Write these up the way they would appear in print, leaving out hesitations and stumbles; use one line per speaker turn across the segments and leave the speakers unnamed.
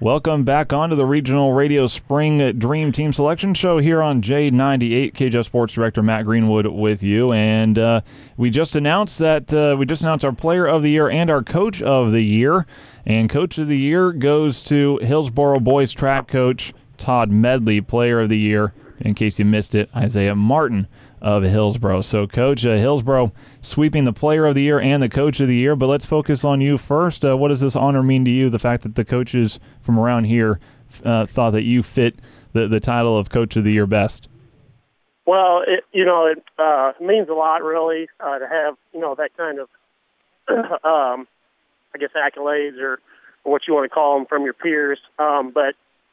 Welcome back onto the Regional Radio Spring Dream Team Selection Show here on J98. KJF Sports Director Matt Greenwood with you, and we just announced our Player of the Year and our Coach of the Year. And Coach of the Year goes to Hillsboro Boys Track Coach Todd Medley. Player of the Year, in case you missed it, Isaiah Martin of Hillsboro. So, Coach, Hillsboro sweeping the Player of the Year and the Coach of the Year, but let's focus on you first. What does this honor mean to you, the fact that the coaches from around here thought that you fit the title of Coach of the Year best?
Well, it means a lot, really, to have, that kind of, I guess, accolades or what you want to call them from your peers. But,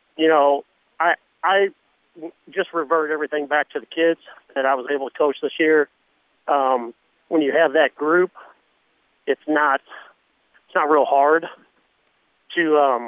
I just revert everything back to the kids that I was able to coach this year. When you have that group, it's not real hard to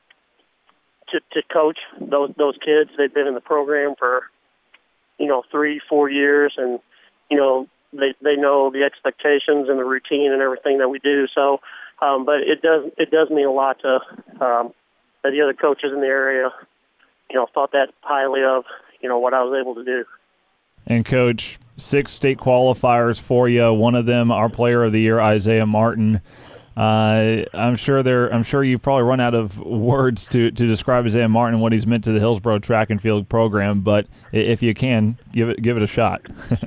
coach those kids. They've been in the program for 3-4 years, and they know the expectations and the routine and everything that we do. So, but it does mean a lot to that the other coaches in the area thought that highly of what I was able to do.
And Coach, 6 state qualifiers for you. One of them, our Player of the Year, Isaiah Martin. I'm sure you've probably run out of words to describe Isaiah Martin and what he's meant to the Hillsboro track and field program. But if you can, give it a shot.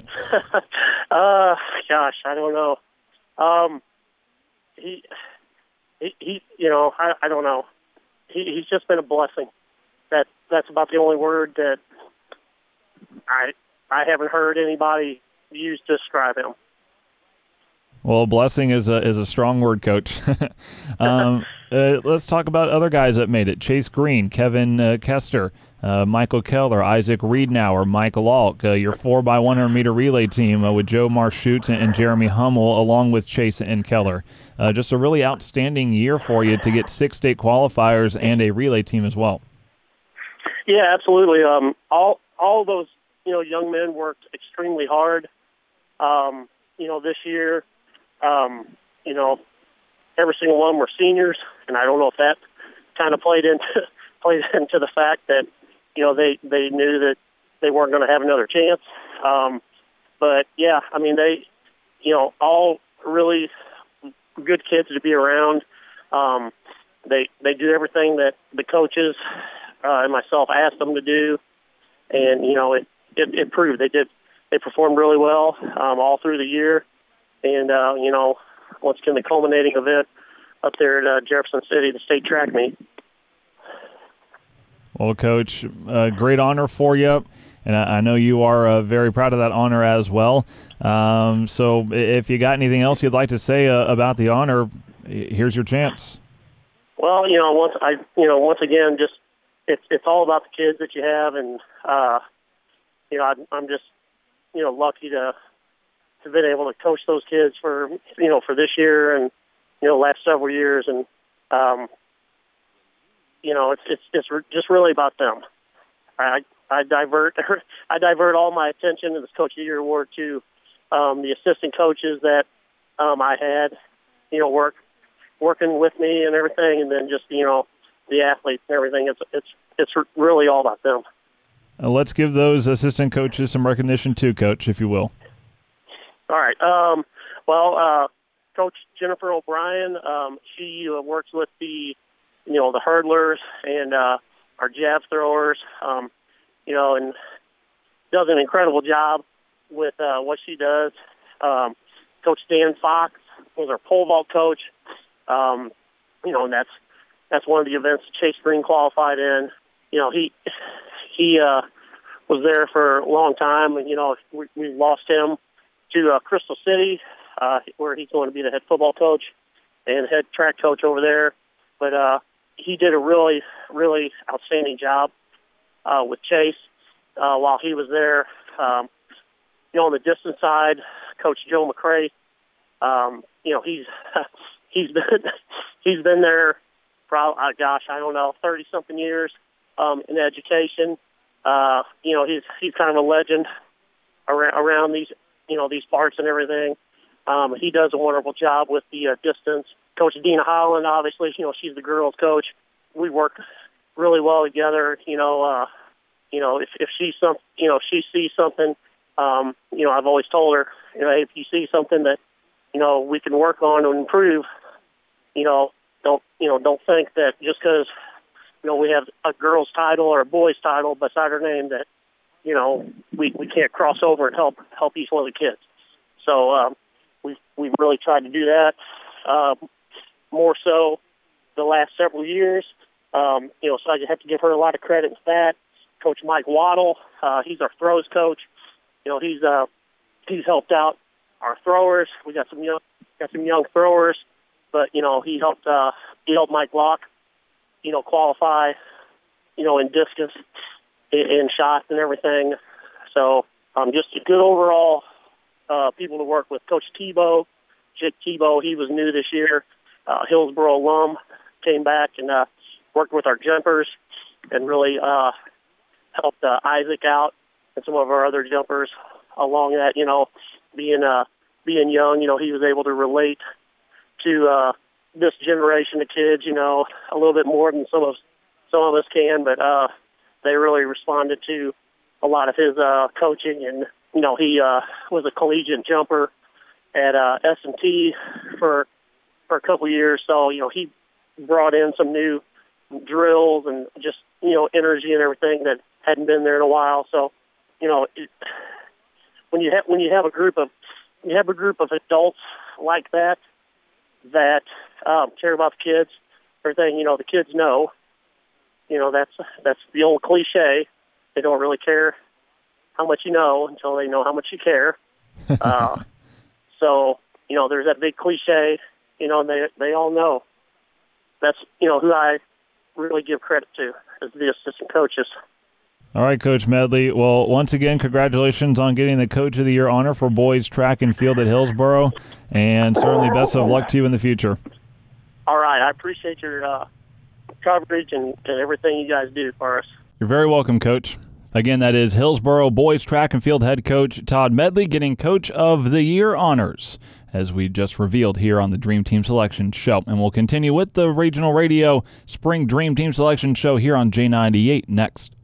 Gosh, I don't know. He I don't know. He's just been a blessing. That's about the only word that I haven't heard anybody use to describe him.
Well, blessing is a strong word, Coach. Let's talk about other guys that made it. Chase Green, Kevin Kester, Michael Keller, Isaac Riednauer, Michael Alk, your 4x100-meter relay team with Joe Marschutz and Jeremy Hummel, along with Chase and Keller. Just a really outstanding year for you to get 6 state qualifiers and a relay team as well.
Yeah, absolutely. All those young men worked extremely hard. This year, every single one were seniors, and I don't know if that kind of played into the fact that they knew that they weren't going to have another chance. But yeah, I mean they all really good kids to be around. They do everything that the coaches and myself asked them to do, and it proved they did. They performed really well all through the year, and once again the culminating event up there at Jefferson City, the state track meet.
Well, Coach, great honor for you, and I know you are very proud of that honor as well. So if you got anything else you'd like to say about the honor, here's your chance.
Well, once again, just it's all about the kids that you have, and I'm just lucky to have been able to coach those kids for this year and last several years, and it's just really about them. I divert all my attention in this Coach of the Year award to the assistant coaches that I had working with me and everything, and then just the athletes and everything. It's really all about them.
Let's give those assistant coaches some recognition too, Coach, if you will.
All right. Coach Jennifer O'Brien, she works with the hurdlers and our jab throwers, and does an incredible job with what she does. Coach Dan Fox was our pole vault coach, and that's one of the events Chase Green qualified in. He was there for a long time, and we lost him to Crystal City, where he's going to be the head football coach and head track coach over there. But he did a really, really outstanding job with Chase while he was there. On the distance side, Coach Joe McCray, he's been there for, I don't know, 30-something years in education. He's kind of a legend around these parts and everything. He does a wonderful job with the distance. Coach Dina Holland, obviously, she's the girls' coach, we work really well together. If she she sees something, I've always told her, hey, if you see something that, we can work on and improve, don't think that just because, we have a girl's title or a boy's title beside her name that, we can't cross over and help each one of the kids. So we've really tried to do that more so the last several years. So I just have to give her a lot of credit for that. Coach Mike Waddle, he's our throws coach. He's helped out our throwers. We got some young throwers, but he helped Mike Locke, qualify, in discus, in shots and everything. So just a good overall people to work with. Coach Tebow, Jake Tebow, he was new this year. Hillsboro alum, came back and worked with our jumpers and really helped Isaac out and some of our other jumpers along that. Being young, he was able to relate to this generation of kids, a little bit more than some of us can. But they really responded to a lot of his coaching, and he was a collegiate jumper at S&T for a couple of years. So he brought in some new drills and just energy and everything that hadn't been there in a while. So when you have a group of adults like that care about the kids, everything, the kids know. That's the old cliche. They don't really care how much you know until they know how much you care. So there's that big cliche. And they all know. That's who I really give credit to as the assistant coaches.
All right, Coach Medley. Well, once again, congratulations on getting the Coach of the Year honor for boys track and field at Hillsboro, and certainly best of luck to you in the future.
All right. I appreciate your coverage and everything you guys do for us.
You're very welcome, Coach. Again, that is Hillsboro boys track and field head coach Todd Medley getting Coach of the Year honors, as we just revealed here on the Dream Team Selection Show. And we'll continue with the Regional Radio Spring Dream Team Selection Show here on J98 next.